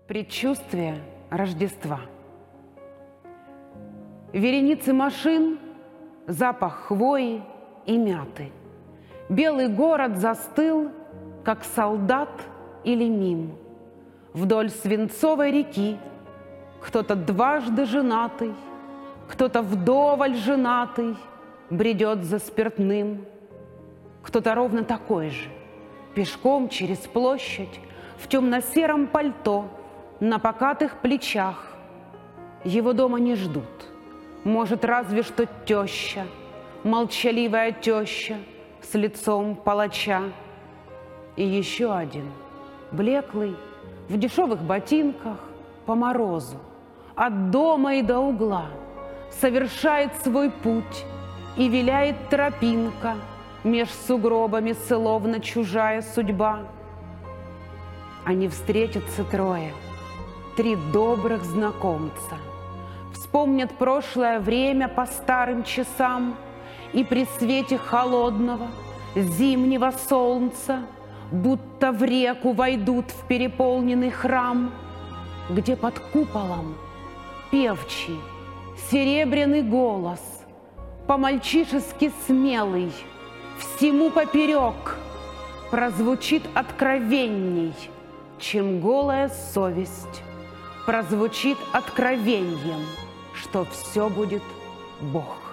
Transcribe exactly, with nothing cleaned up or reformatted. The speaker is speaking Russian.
Предчувствие Рождества. Вереницы машин, запах хвои и мяты. Белый город застыл, как солдат или мим. Вдоль свинцовой реки кто-то дважды женатый, кто-то вдоволь женатый бредет за спиртным. Кто-то ровно такой же, пешком через площадь, в темно-сером пальто, на покатых плечах. Его дома не ждут, может, разве что теща, молчаливая теща с лицом палача. И еще один, блеклый, в дешевых ботинках, по морозу, от дома и до угла, совершает свой путь, и виляет тропинка меж сугробами, словно чужая судьба. Они встретятся трое, три добрых знакомца, вспомнят прошлое время по старым часам, и при свете холодного зимнего солнца будто в реку войдут в переполненный храм, где под куполом певчий серебряный голос, по-мальчишески смелый, всему поперек, прозвучит откровенней, чем голая совесть, прозвучит откровением, что все будет Бог.